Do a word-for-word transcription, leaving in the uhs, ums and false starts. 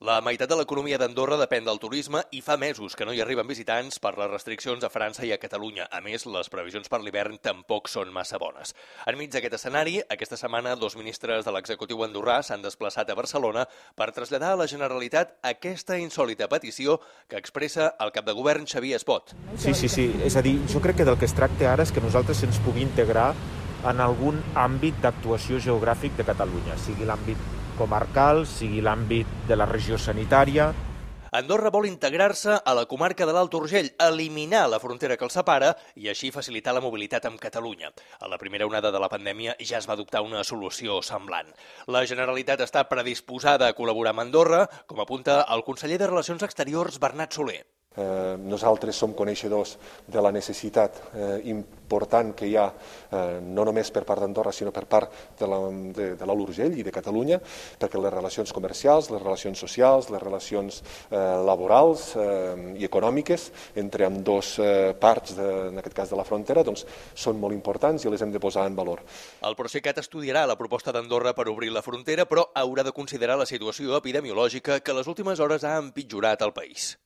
La meitat de l'economia d'Andorra depèn del turisme i fa mesos que no hi arriben visitants per les restriccions a França i a Catalunya. A més, les previsions per l'hivern tampoc són massa bones. Enmig d'aquest escenari, aquesta setmana dos ministres de l'executiu andorrà s'han desplaçat a Barcelona per traslladar a la Generalitat aquesta insòlita petició que expressa el cap de govern Xavier Espot. Sí, sí, sí. És a dir, jo crec que del que es tracta ara és que nosaltres se'ns pugui integrar en algun àmbit d'actuació geogràfic de Catalunya, sigui l'àmbit comarcal, sigui l'àmbit de la regió sanitària. Andorra vol integrar-se a la comarca de l'Alt Urgell, eliminar la frontera que el separa i així facilitar la mobilitat amb Catalunya. A la primera onada de la pandèmia ja es va adoptar una solució semblant. La Generalitat està predisposada a col·laborar amb Andorra, com apunta el conseller de Relacions Exteriors, Bernat Soler. Eh, nosaltres som coneixedors de la necessitat eh, important que hi ha, eh, no només per part d'Andorra, sinó per part de l'Alt Urgell i de Catalunya, perquè les relacions comercials, les relacions socials, les relacions eh, laborals eh, i econòmiques entre ambdós eh, parts, de, en aquest cas de la frontera, doncs, són molt importants i les hem de posar en valor. El Procicat estudiarà la proposta d'Andorra per obrir la frontera, però haurà de considerar la situació epidemiològica que les últimes hores ha empitjorat al país.